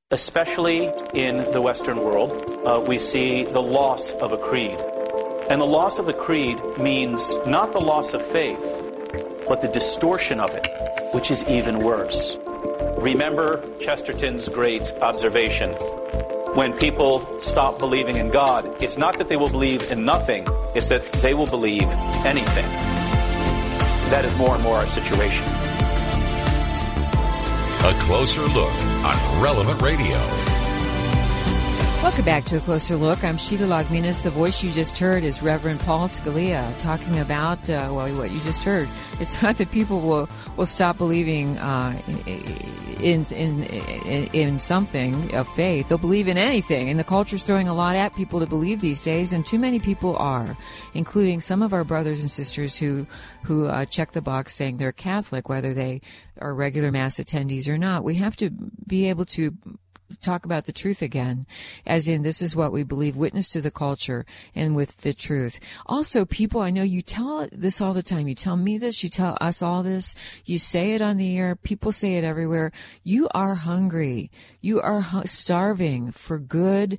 Especially in the Western world, we see the loss of a creed. And the loss of the creed means not the loss of faith, but the distortion of it, which is even worse. Remember Chesterton's great observation. When people stop believing in God, it's not that they will believe in nothing, it's that they will believe anything. That is more and more our situation. A closer look on Relevant Radio. Welcome back to A Closer Look. I'm Sheila Lagminas. The voice you just heard is Reverend Paul Scalia talking about, what you just heard. It's not that people will stop believing in something of faith. They'll believe in anything, and the culture's throwing a lot at people to believe these days, and too many people are, including some of our brothers and sisters who check the box saying they're Catholic, whether they are regular Mass attendees or not. We have to be able to talk about the truth again, as in this is what we believe, witness to the culture and with the truth. Also, people, I know you tell this all the time. You tell me this, you tell us all this, you say it on the air, people say it everywhere. You are hungry. You are starving for good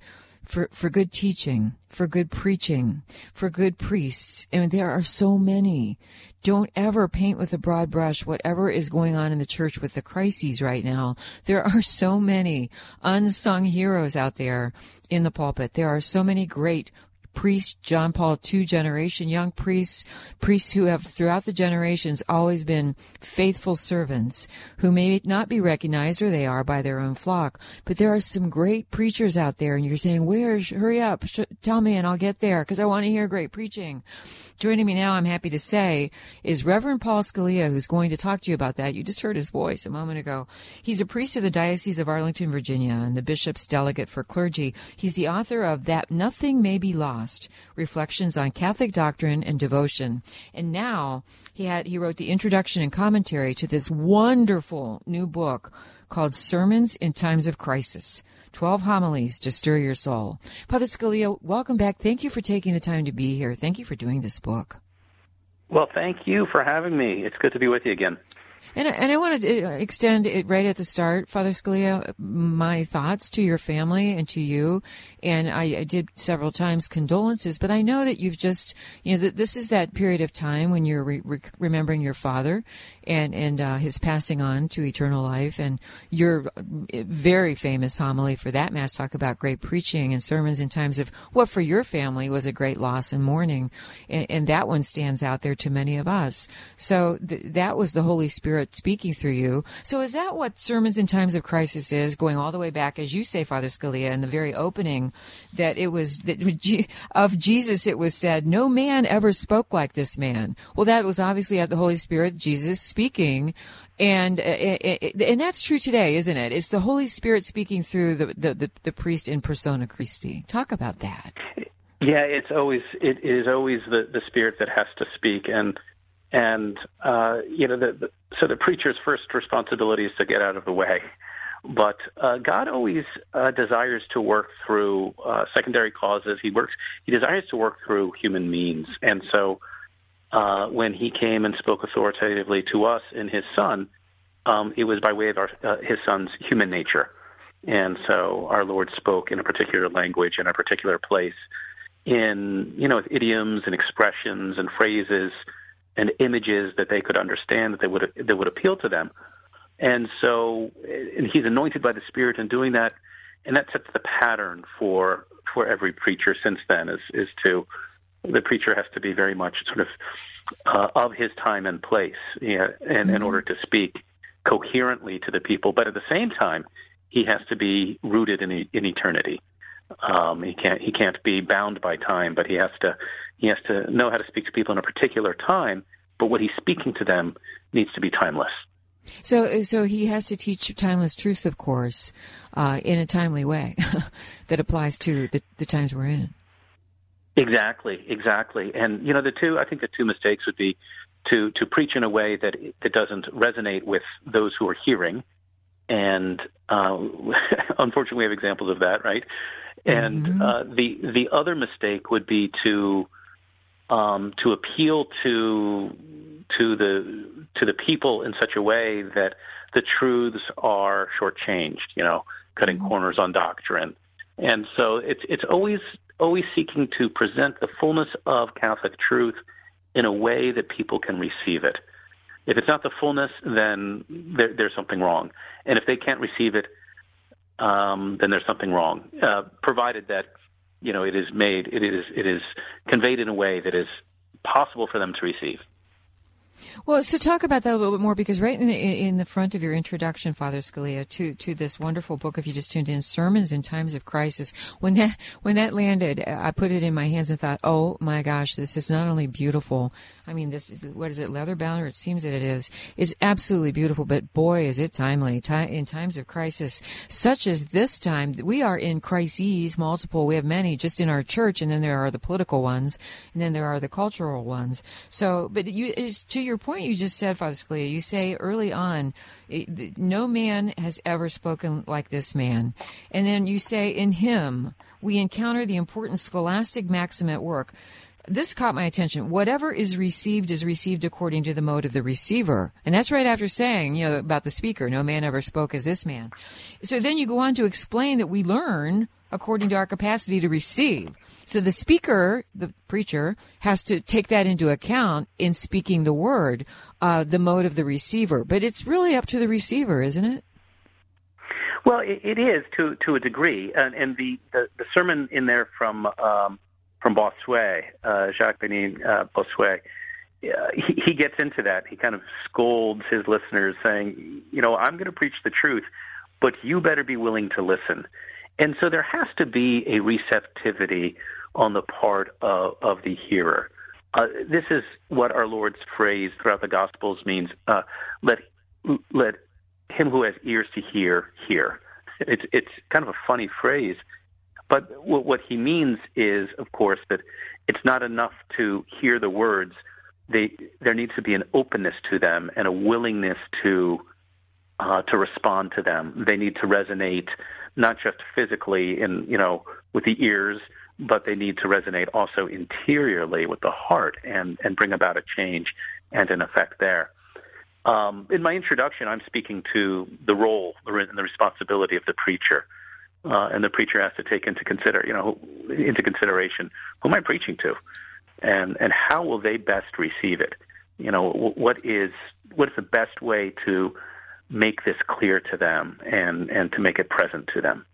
teaching, for good preaching, for good priests. And there are so many. Don't ever paint with a broad brush whatever is going on in the church with the crises right now. There are so many unsung heroes out there in the pulpit. There are so many great priests, John Paul II generation, young priests who have throughout the generations always been faithful servants who may not be recognized, or they are, by their own flock. But there are some great preachers out there, and you're saying, where? Hurry up, tell me and I'll get there because I want to hear great preaching. Joining me now, I'm happy to say, is Reverend Paul Scalia, who's going to talk to you about that. You just heard his voice a moment ago. He's a priest of the Diocese of Arlington, Virginia, and the Bishop's Delegate for Clergy. He's the author of That Nothing May Be Lost, Reflections on Catholic Doctrine and Devotion. And now he wrote the introduction and commentary to this wonderful new book called Sermons in Times of Crisis, 12 homilies to stir your soul. Father Scalia, welcome back. Thank you for taking the time to be here. Thank you for doing this book. Well, thank you for having me. It's good to be with you again. And I want to extend it right at the start, Father Scalia, my thoughts to your family and to you. And I did several times condolences, but I know that you've just, this is that period of time when you're remembering your father and his passing on to eternal life. And your very famous homily for that Mass talk about great preaching and sermons in times of what for your family was a great loss and mourning. And that one stands out there to many of us. So that was the Holy Spirit speaking through you. So is that what Sermons in Times of Crisis is, going all the way back, as you say, Father Scalia, in the very opening, that it was that of Jesus it was said, no man ever spoke like this man. Well, that was obviously at the Holy Spirit, Jesus speaking, and that's true today, isn't it? It's the Holy Spirit speaking through the priest in persona Christi. Talk about that. Yeah, it is always the Spirit that has to speak, so the preacher's first responsibility is to get out of the way. But God always desires to work through secondary causes. He desires to work through human means. And so when he came and spoke authoritatively to us in his Son, it was by way of his Son's human nature. And so our Lord spoke in a particular language, in a particular place, in idioms and expressions and phrases and images that they could understand, that would appeal to them. And so, and he's anointed by the Spirit in doing that, and that sets the pattern for every preacher since then. Is to the preacher has to be very much sort of his time and place, in order to speak coherently to the people. But at the same time, he has to be rooted in eternity. He can't be bound by time, but he has to know how to speak to people in a particular time, but what he's speaking to them needs to be timeless. So he has to teach timeless truths, of course, in a timely way that applies to the times we're in. Exactly. And I think the two mistakes would be to preach in a way that doesn't resonate with those who are hearing, and unfortunately we have examples of that, right? And the other mistake would be to appeal to the people in such a way that the truths are shortchanged. cutting corners on doctrine. And so it's always seeking to present the fullness of Catholic truth in a way that people can receive it. If it's not the fullness, then there's something wrong. And if they can't receive it, then there's something wrong. Provided that it is conveyed in a way that is possible for them to receive. Well, so talk about that a little bit more, because right in the front of your introduction, Father Scalia, to this wonderful book, if you just tuned in, Sermons in Times of Crisis, when that landed, I put it in my hands and thought, oh my gosh, this is not only beautiful. I mean, this is, what is it, leather bound, or it seems that it is. It's absolutely beautiful, but boy, is it timely. In times of crisis, such as this time, we are in crises, multiple. We have many just in our church, and then there are the political ones, and then there are the cultural ones. So, but to your point you just said, Father Scalia, you say early on, no man has ever spoken like this man. And then you say, in him, we encounter the important scholastic maxim at work. This caught my attention. Whatever is received according to the mode of the receiver. And that's right after saying, about the speaker, no man ever spoke as this man. So then you go on to explain that we learn according to our capacity to receive. So the speaker, the preacher, has to take that into account in speaking the word, the mode of the receiver. But it's really up to the receiver, isn't it? Well, it is to a degree. And the sermon in there from Bossuet, Jacques-Benin Bossuet, he gets into that. He kind of scolds his listeners, saying, I'm going to preach the truth, but you better be willing to listen. And so there has to be a receptivity on the part of the hearer. This is what our Lord's phrase throughout the Gospels means, let him who has ears to hear, hear. It's kind of a funny phrase, but what he means is, of course, that it's not enough to hear the words. There needs to be an openness to them and a willingness to respond to them. They need to resonate not just physically with the ears, but they need to resonate also interiorly with the heart and bring about a change and an effect there. In my introduction, I'm speaking to the role and the responsibility of the preacher, and the preacher has to take into consideration who am I preaching to, and how will they best receive it? What is the best way to make this clear to them and to make it present to them.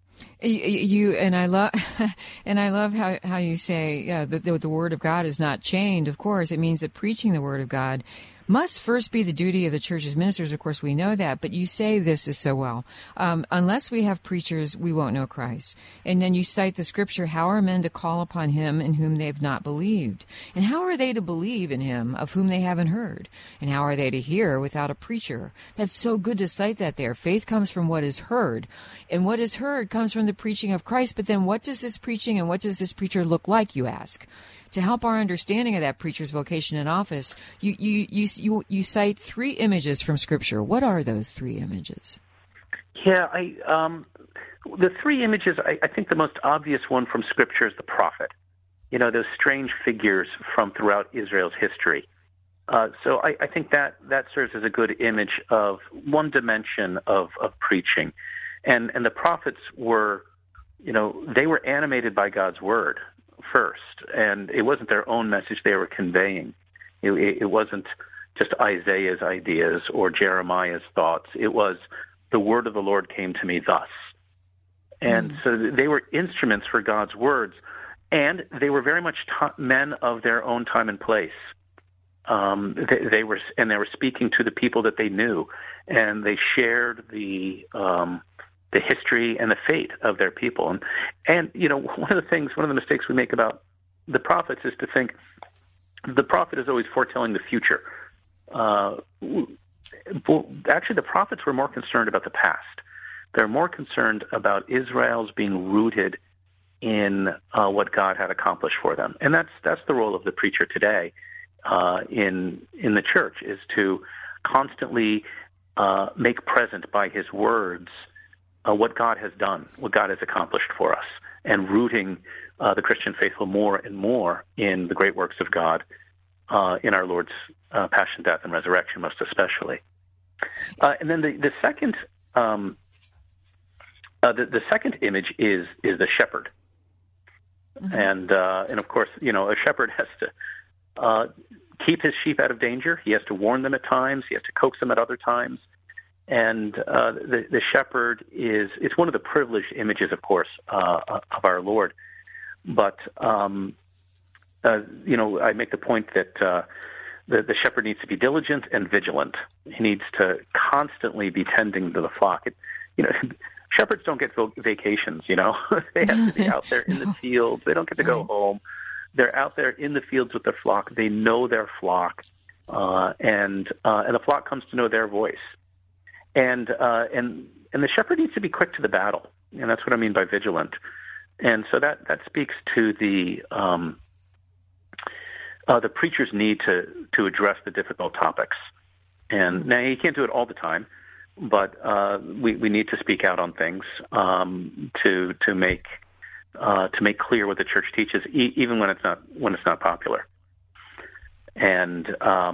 I love how you say the Word of God is not chained. Of course, it means that preaching the Word of God must first be the duty of the church's ministers. Of course, we know that, but you say this is so well. Unless we have preachers, we won't know Christ. And then you cite the scripture, how are men to call upon him in whom they have not believed? And how are they to believe in him of whom they haven't heard? And how are they to hear without a preacher? That's so good to cite that there. Faith comes from what is heard. And what is heard comes from the preaching of Christ. But then what does this preaching and what does this preacher look like, you ask? To help our understanding of that preacher's vocation and office, you cite 3 images from Scripture. What are those 3 images? Yeah, the 3 images, I think the most obvious one from Scripture is the prophet. Those strange figures from throughout Israel's history. So I think that serves as a good image of one dimension of preaching. And the prophets were, they were animated by God's word first, and it wasn't their own message they were conveying. It wasn't just Isaiah's ideas or Jeremiah's thoughts. It was the word of the Lord came to me thus. And so they were instruments for God's words, and they were very much men of their own time and place. They were speaking to the people that they knew, and they shared the history and the fate of their people. And one of the mistakes we make about the prophets is to think the prophet is always foretelling the future. Actually, the prophets were more concerned about the past. They're more concerned about Israel's being rooted in what God had accomplished for them. And that's the role of the preacher today in the church, is to constantly make present by his words what God has done, what God has accomplished for us, and rooting the Christian faithful more and more in the great works of God, in our Lord's passion, death, and resurrection most especially. And then the second The second image is the shepherd. Mm-hmm. And of course, a shepherd has to keep his sheep out of danger. He has to warn them at times. He has to coax them at other times. And the shepherd it's one of the privileged images, of course, of our Lord. But I make the point that the shepherd needs to be diligent and vigilant. He needs to constantly be tending to the flock. Shepherds don't get vacations. They have to be out there in the fields. They don't get to go home. They're out there in the fields with their flock. They know their flock, and the flock comes to know their voice. And the shepherd needs to be quick to the battle, and that's what I mean by vigilant. And so that speaks to the preacher's need to address the difficult topics. And now you can't do it all the time, but we need to speak out on things to make clear what the church teaches, even when it's not popular. And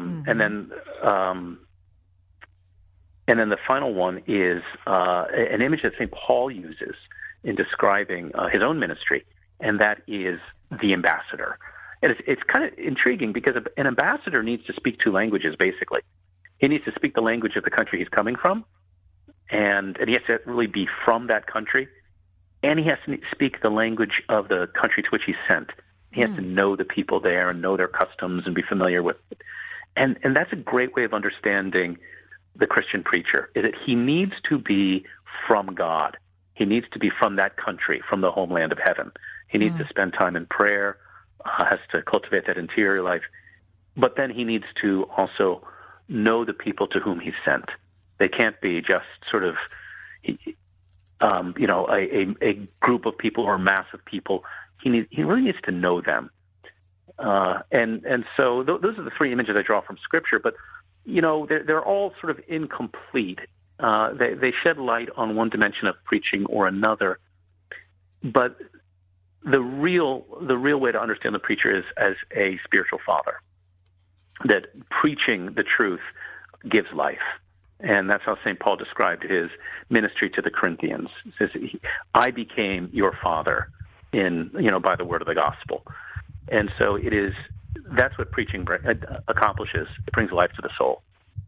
and then the final one is an image that St. Paul uses in describing his own ministry, and that is the ambassador. And it's kind of intriguing because an ambassador needs to speak two languages, basically. He needs to speak the language of the country he's coming from, and he has to really be from that country, and he has to speak the language of the country to which he's sent. He has to know the people there and know their customs and be familiar with it. And that's a great way of understanding the Christian preacher, is that he needs to be from God. He needs to be from that country, from the homeland of heaven. He needs to spend time in prayer, has to cultivate that interior life. But then he needs to also know the people to whom he's sent. They can't be just sort of, a group of people or a mass of people. He really needs to know them. And so those are the three images I draw from Scripture. But they're all sort of incomplete. They shed light on one dimension of preaching or another, but the real way to understand the preacher is as a spiritual father. That preaching the truth gives life, and that's how St. Paul described his ministry to the Corinthians. He says, "I became your father by the word of the gospel," and so it is. That's what preaching accomplishes. It brings life to the soul.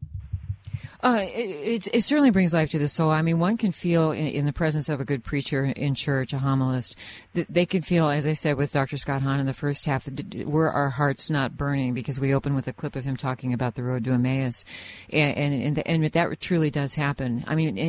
It certainly brings life to the soul. I mean, one can feel in the presence of a good preacher in church, a homilist, that they can feel, as I said with Dr. Scott Hahn in the first half, were our hearts not burning, because we open with a clip of him talking about the road to Emmaus, and that truly does happen. I mean,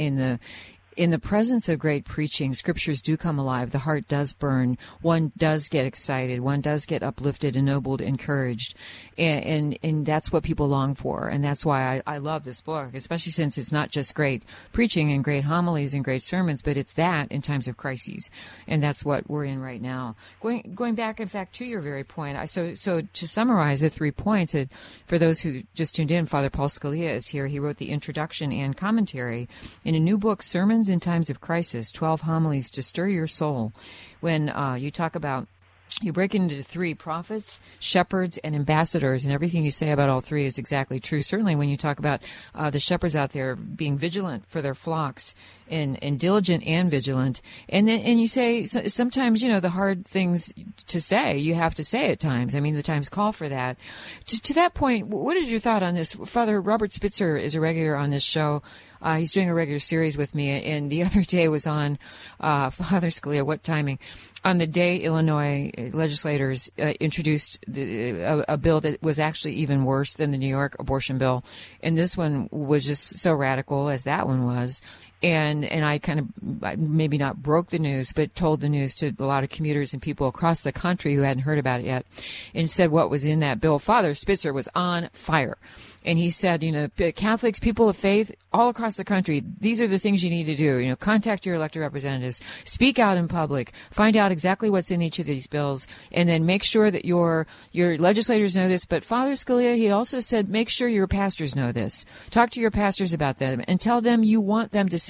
in the presence of great preaching, scriptures do come alive. The heart does burn. One does get excited. One does get uplifted, ennobled, encouraged. And that's what people long for. And that's why I love this book, especially since it's not just great preaching and great homilies and great sermons, but it's that in times of crises. And that's what we're in right now. Going back, in fact, to your very point, so to summarize the 3 points, for those who just tuned in, Father Paul Scalia is here. He wrote the introduction and commentary in a new book, Sermons in Times of Crisis, 12 Homilies to Stir Your Soul. When you talk about, you break it into 3: prophets, shepherds, and ambassadors, and everything you say about all 3 is exactly true. Certainly when you talk about the shepherds out there being vigilant for their flocks, and diligent and vigilant, and you say sometimes, the hard things to say, you have to say at times. I mean, the times call for that. To that point, what is your thought on this? Father Robert Spitzer is a regular on this show. He's doing a regular series with me, and the other day was on Father Scalia. What timing! On the day Illinois legislators introduced a bill that was actually even worse than the New York abortion bill, and this one was just so radical as that one was. And I kind of maybe not broke the news, but told the news to a lot of commuters and people across the country who hadn't heard about it yet, and said what was in that bill. Father Spitzer was on fire. And he said, Catholics, people of faith, all across the country, these are the things you need to do. Contact your elected representatives, speak out in public, find out exactly what's in each of these bills, and then make sure that your legislators know this. But Father Scalia, he also said, make sure your pastors know this. Talk to your pastors about them and tell them you want them to say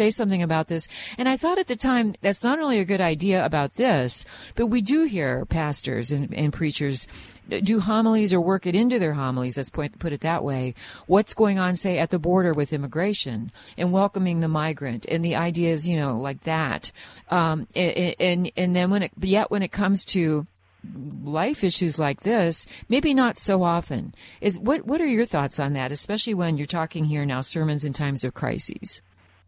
say something about this. And I thought at the time, that's not only a good idea about this, but we do hear pastors and preachers do homilies or work it into their homilies, let's put it that way, what's going on, say, at the border with immigration and welcoming the migrant and the ideas, like that. And then when it comes to life issues like this, maybe not so often. What are your thoughts on that, especially when you're talking here now, sermons in times of crises?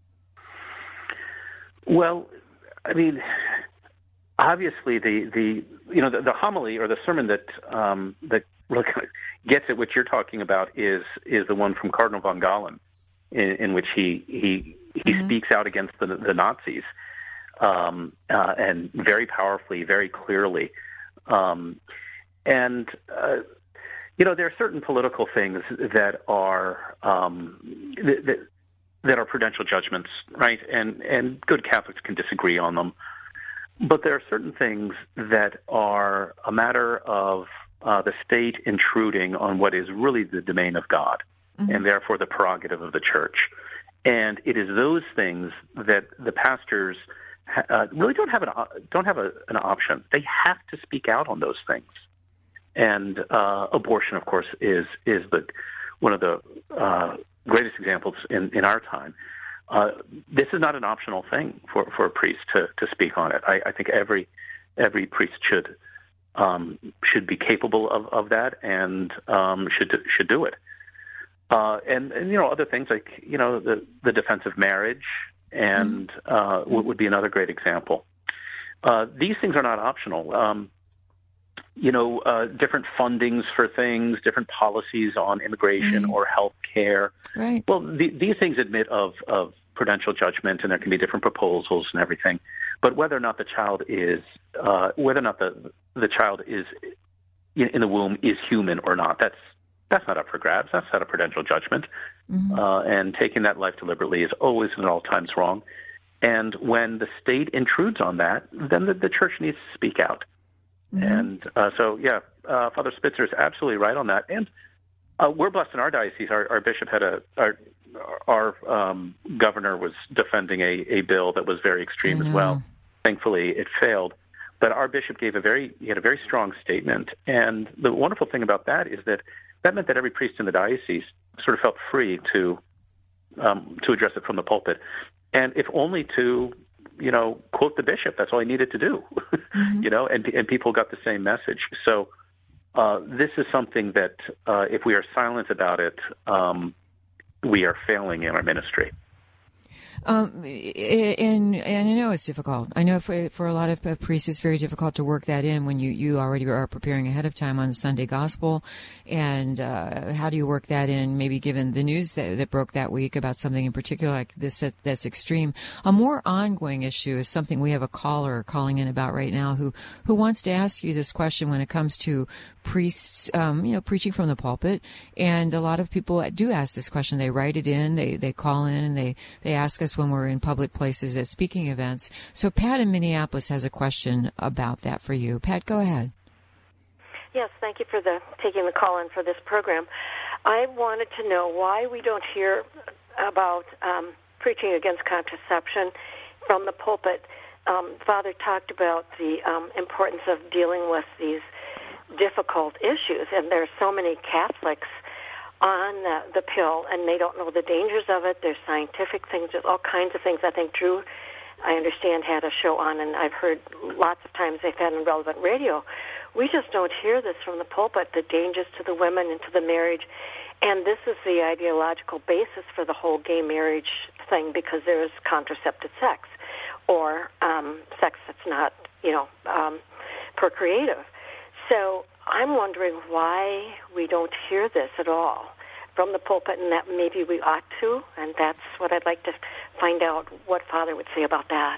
Well, I mean, obviously the homily or the sermon that really kind of gets at what you're talking about is the one from Cardinal von Galen, in which he speaks out against the Nazis, and very powerfully, very clearly. There are certain political things that are that are prudential judgments, right? And good Catholics can disagree on them, but there are certain things that are a matter of the state intruding on what is really the domain of God, and therefore the prerogative of the Church. And it is those things that the pastors really don't have an option. They have to speak out on those things. And abortion, of course, is one of the greatest examples in our time. This is not an optional thing for a priest to speak on it. I think every priest should be capable of that and should do it. And other things like the defense of marriage and would be another great example. These things are not optional. Different fundings for things, different policies on immigration or health care. Right. Well, these things admit of prudential judgment, and there can be different proposals and everything. But whether or not the child is, the child is in the womb is human or not, that's not up for grabs. That's not a prudential judgment. And taking that life deliberately is always and at all times wrong. And when the state intrudes on that, then the Church needs to speak out. And Father Spitzer is absolutely right on that. And we're blessed in our diocese. Our bishop had our governor was defending a bill that was very extreme as well. Thankfully, it failed. But our bishop had a very strong statement. And the wonderful thing about that is that meant that every priest in the diocese sort of felt free to address it from the pulpit, and if only to quote the bishop. That's all he needed to do, and people got the same message. So this is something that if we are silent about it, we are failing in our ministry. And I know it's difficult. I know for a lot of priests, it's very difficult to work that in when you already are preparing ahead of time on the Sunday Gospel. And how do you work that in, maybe given the news that broke that week about something in particular like this that's extreme? A more ongoing issue is something we have a caller calling in about right now who wants to ask you this question when it comes to priests, preaching from the pulpit. And a lot of people do ask this question. They write it in, they call in, and they ask us when we're in public places at speaking events. So Pat in Minneapolis has a question about that for you. Pat, go ahead. Yes, thank you for taking the call in for this program. I wanted to know why we don't hear about preaching against contraception from the pulpit. Father talked about the importance of dealing with these difficult issues, and there are so many Catholics on the pill, and they don't know the dangers of it. There's scientific things, there's all kinds of things. I think Drew, I understand, had a show on, and I've heard lots of times they've had on Relevant Radio. We just don't hear this from the pulpit, the dangers to the women and to the marriage. And this is the ideological basis for the whole gay marriage thing, because there is contraceptive sex, or sex that's not, procreative. So I'm wondering why we don't hear this at all from the pulpit, and that maybe we ought to, and that's what I'd like to find out what Father would say about that.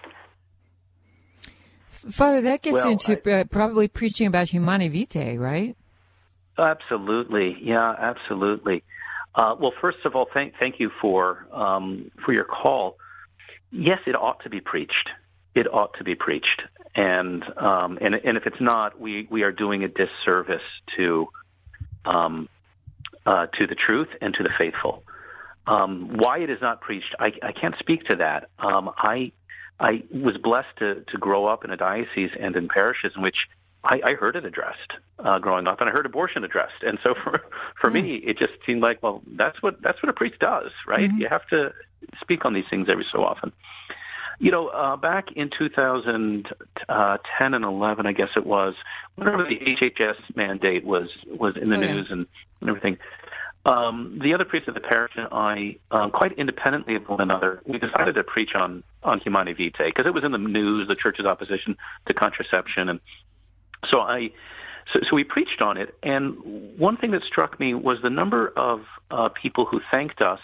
Father, that gets into probably preaching about Humanae Vitae, right? Absolutely. Yeah, absolutely. Well, first of all, thank you for your call. Yes, it ought to be preached. It ought to be preached. And if it's not, we are doing a disservice to the truth and to the faithful. Why it is not preached, I can't speak to that. I was blessed to grow up in a diocese and in parishes in which I heard it addressed growing up, and I heard abortion addressed. And so for me, it just seemed like, well, that's what a priest does, right? Mm-hmm. You have to speak on these things every so often. Back in 2010 and 11, I guess it was, whenever the HHS mandate was in the news and everything, the other priests of the parish and I, quite independently of one another, we decided to preach on Humanae Vitae because it was in the news, the Church's opposition to contraception, and so we preached on it. And one thing that struck me was the number of people who thanked us.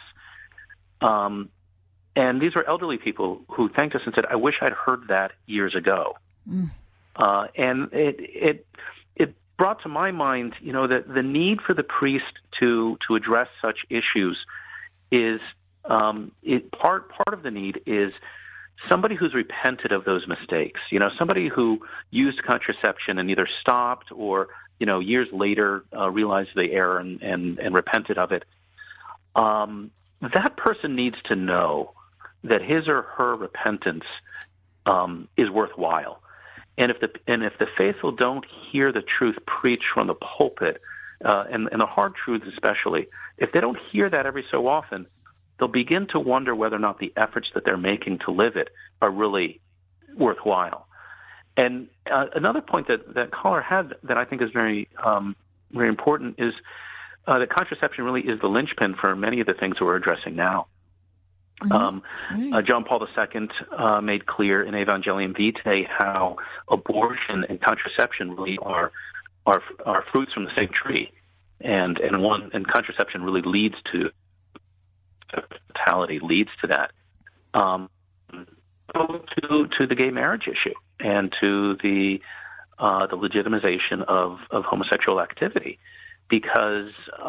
And these were elderly people who thanked us and said, "I wish I'd heard that years ago." Mm. And it brought to my mind, that the need for the priest to address such issues is part of the need is somebody who's repented of those mistakes. Somebody who used contraception and either stopped or years later realized the error and repented of it. That person needs to know that his or her repentance is worthwhile, and if the faithful don't hear the truth preached from the pulpit, and the hard truths especially, if they don't hear that every so often, they'll begin to wonder whether or not the efforts that they're making to live it are really worthwhile. And another point that caller had that I think is very very important is that contraception really is the linchpin for many of the things that we're addressing now. John Paul II made clear in Evangelium Vitae how abortion and contraception really are fruits from the same tree, and contraception really leads to fertility, leads to that. To the gay marriage issue and to the legitimization of homosexual activity, because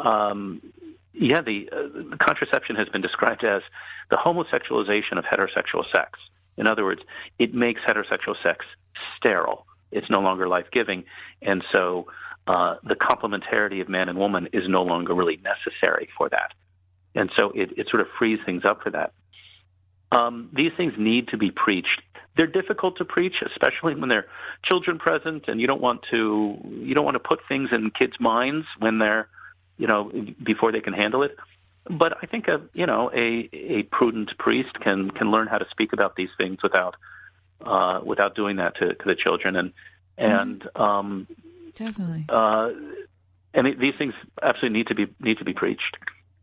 the contraception has been described as the homosexualization of heterosexual sex. In other words, it makes heterosexual sex sterile. It's no longer life-giving, and so the complementarity of man and woman is no longer really necessary for that. And so it sort of frees things up for that. These things need to be preached. They're difficult to preach, especially when there are children present, and you don't want to put things in kids' minds when they're before they can handle it. But I think a prudent priest can learn how to speak about these things without doing that to the children, and definitely. And these things absolutely need to be preached.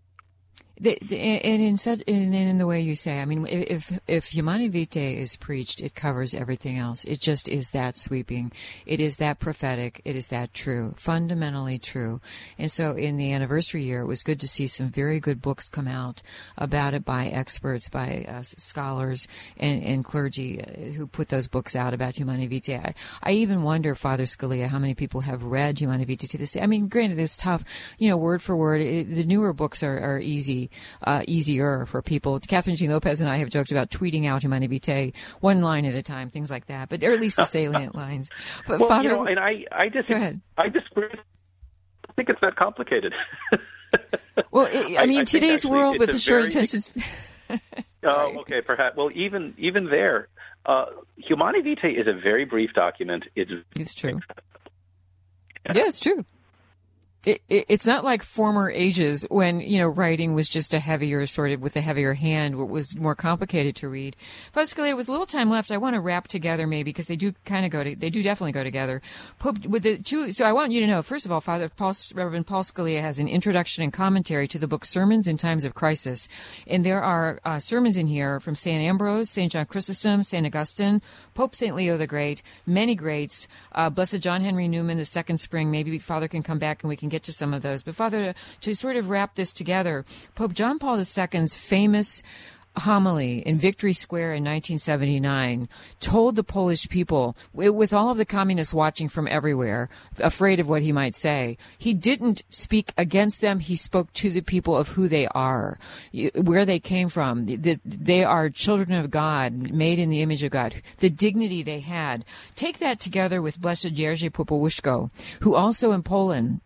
In the way you say, I mean, if Humanae Vitae is preached, it covers everything else. It just is that sweeping. It is that prophetic. It is that true, fundamentally true. And so in the anniversary year, it was good to see some very good books come out about it by experts, by scholars and clergy who put those books out about Humanae Vitae. I even wonder, Father Scalia, how many people have read Humanae Vitae to this day. I mean, granted, it's tough, word for word. The newer books are easier for people. Catherine Jean Lopez and I have joked about tweeting out Humanae Vitae one line at a time, things like that, but or at least the salient lines. But well, Father, and I just go ahead. I think it's that complicated. Well, I mean, today's world with the short attentions. Okay, perhaps. Well, even there, Humanae Vitae is a very brief document. It's true. Yeah, it's true. It's not like former ages when, writing was just a heavier, sort of with a heavier hand, what was more complicated to read. Father Scalia, with a little time left, I want to wrap together maybe, because they do definitely go together. So I want you to know, first of all, Reverend Paul Scalia has an introduction and commentary to the book Sermons in Times of Crisis. And there are sermons in here from St. Ambrose, St. John Chrysostom, St. Augustine, Pope St. Leo the Great, many greats, Blessed John Henry Newman, the Second Spring. Maybe Father can come back and we can get to some of those. But Father, to sort of wrap this together, Pope John Paul II's famous homily in Victory Square in 1979 told the Polish people, with all of the communists watching from everywhere, afraid of what he might say, he didn't speak against them. He spoke to the people of who they are, where they came from. They are children of God, made in the image of God, the dignity they had. Take that together with Blessed Jerzy Popowuszko, who also in Poland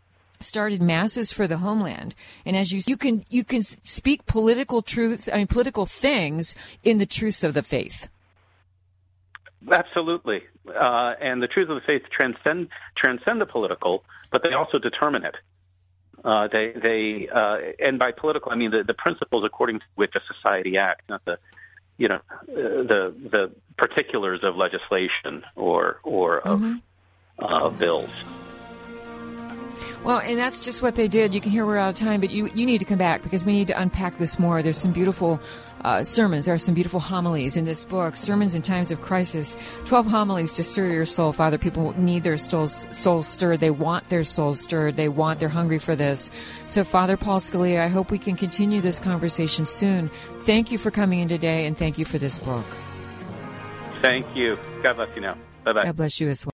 started masses for the homeland. And as you can speak political truths, political things in the truths of the faith. Absolutely. And the truths of the faith transcend the political, but they also determine it. And by political, I mean the principles according to which a society acts, not the particulars of legislation or of bills. Well, and that's just what they did. You can hear we're out of time, but you need to come back because we need to unpack this more. There's some beautiful sermons. There are some beautiful homilies in this book, Sermons in Times of Crisis, 12 homilies to stir your soul. Father, people need their souls stirred. They want their souls stirred. They're hungry for this. So, Father Paul Scalia, I hope we can continue this conversation soon. Thank you for coming in today, and thank you for this book. Thank you. God bless you now. Bye-bye. God bless you as well.